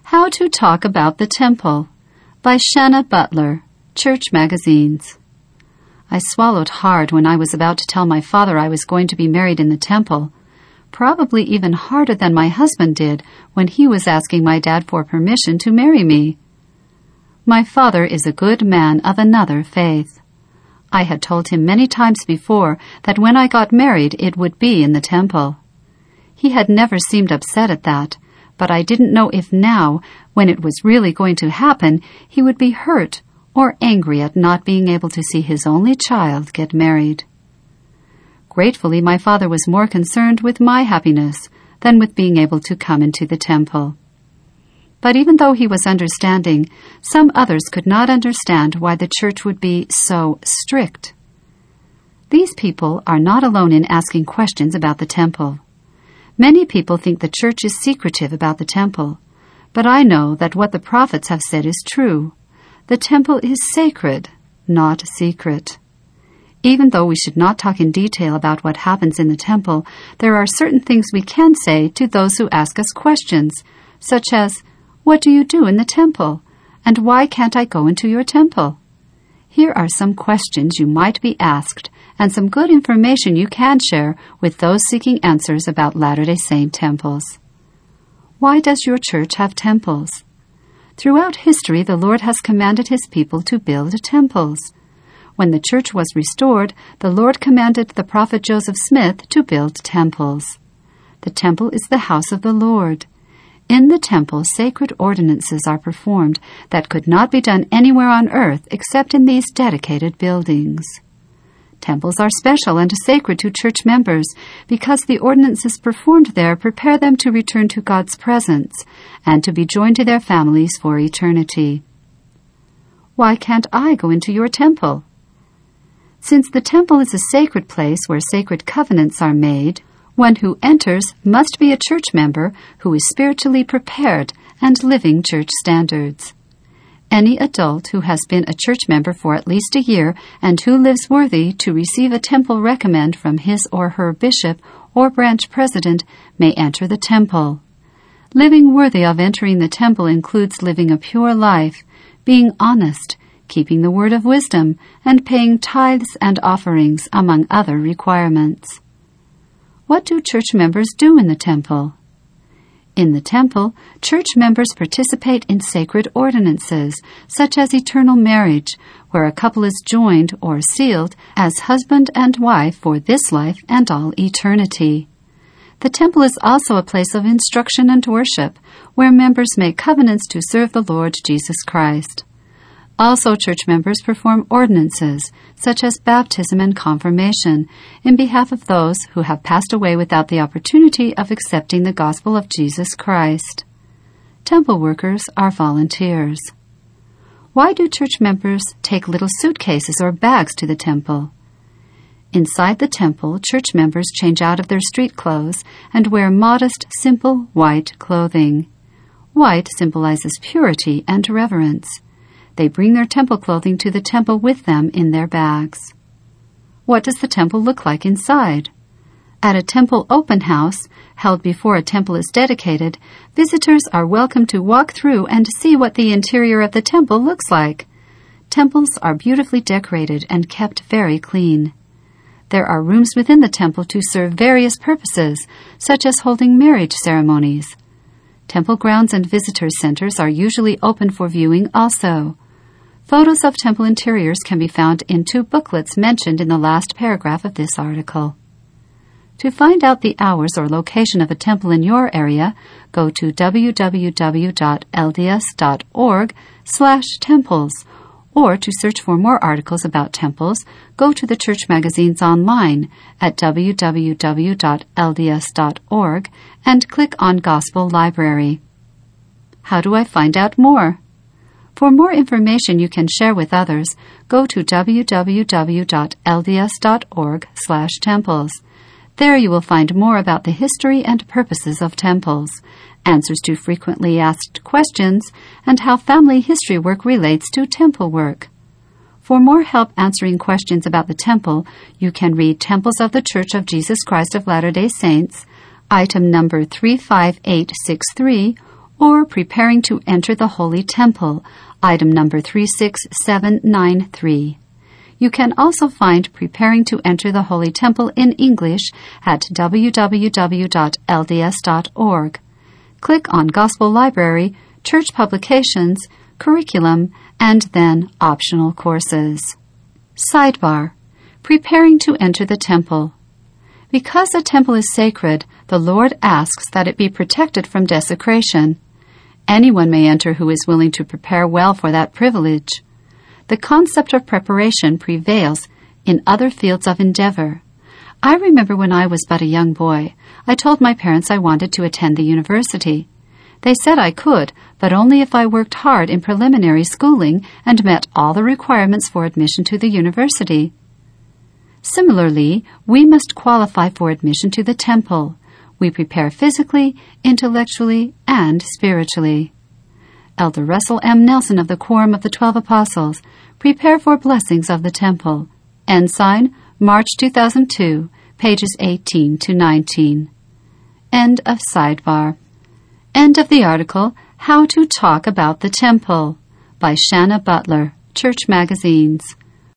How to Talk About the Temple by Shanna Butler, Church Magazines. I swallowed hard when I was about to tell my father I was going to be married in the temple, probably even harder than my husband did when he was asking my dad for permission to marry me. My father is a good man of another faith. I had told him many times before that when I got married it would be in the temple. He had never seemed upset at that, but I didn't know if now, when it was really going to happen, he would be hurt or angry at not being able to see his only child get married. Gratefully, my father was more concerned with my happiness than with being able to come into the temple. But even though he was understanding, some others could not understand why the church would be so strict. These people are not alone in asking questions about the temple. Many people think the church is secretive about the temple, but I know that what the prophets have said is true. The temple is sacred, not secret. Even though we should not talk in detail about what happens in the temple, there are certain things we can say to those who ask us questions, such as, "What do you do in the temple?" and "Why can't I go into your temple?" Here are some questions you might be asked, and some good information you can share with those seeking answers about Latter-day Saint temples. Why does your church have temples? Throughout history, the Lord has commanded His people to build temples. When the church was restored, the Lord commanded the prophet Joseph Smith to build temples. The temple is the house of the Lord. In the temple, sacred ordinances are performed that could not be done anywhere on earth except in these dedicated buildings. Temples are special and sacred to church members because the ordinances performed there prepare them to return to God's presence and to be joined to their families for eternity. Why can't I go into your temple? Since the temple is a sacred place where sacred covenants are made, one who enters must be a church member who is spiritually prepared and living church standards. Any adult who has been a church member for at least a year and who lives worthy to receive a temple recommend from his or her bishop or branch president may enter the temple. Living worthy of entering the temple includes living a pure life, being honest, keeping the word of wisdom, and paying tithes and offerings, among other requirements. What do church members do in the temple? In the temple, church members participate in sacred ordinances, such as eternal marriage, where a couple is joined or sealed as husband and wife for this life and all eternity. The temple is also a place of instruction and worship, where members make covenants to serve the Lord Jesus Christ. Also, church members perform ordinances, such as baptism and confirmation, in behalf of those who have passed away without the opportunity of accepting the gospel of Jesus Christ. Temple workers are volunteers. Why do church members take little suitcases or bags to the temple? Inside the temple, church members change out of their street clothes and wear modest, simple, white clothing. White symbolizes purity and reverence. They bring their temple clothing to the temple with them in their bags. What does the temple look like inside? At a temple open house, held before a temple is dedicated, visitors are welcome to walk through and see what the interior of the temple looks like. Temples are beautifully decorated and kept very clean. There are rooms within the temple to serve various purposes, such as holding marriage ceremonies. Temple grounds and visitor centers are usually open for viewing also. Photos of temple interiors can be found in 2 booklets mentioned in the last paragraph of this article. To find out the hours or location of a temple in your area, go to www.lds.org/temples, or to search for more articles about temples, go to the Church Magazines online at www.lds.org and click on Gospel Library. How do I find out more? For more information you can share with others, go to www.lds.org/temples. There you will find more about the history and purposes of temples, answers to frequently asked questions, and how family history work relates to temple work. For more help answering questions about the temple, you can read Temples of the Church of Jesus Christ of Latter-day Saints, item number 35863, or Preparing to Enter the Holy Temple, item number 36793. You can also find Preparing to Enter the Holy Temple in English at www.lds.org. Click on Gospel Library, Church Publications, Curriculum, and then Optional Courses. Sidebar: Preparing to Enter the Temple. Because the temple is sacred, the Lord asks that it be protected from desecration. Anyone may enter who is willing to prepare well for that privilege. The concept of preparation prevails in other fields of endeavor. I remember when I was but a young boy, I told my parents I wanted to attend the university. They said I could, but only if I worked hard in preliminary schooling and met all the requirements for admission to the university. Similarly, we must qualify for admission to the temple. We prepare physically, intellectually, and spiritually. Elder Russell M. Nelson of the Quorum of the 12 Apostles, Prepare for Blessings of the Temple. Ensign, March 2002, pages 18 to 19. End of sidebar. End of the article, How to Talk About the Temple, by Shanna Butler, Church Magazines.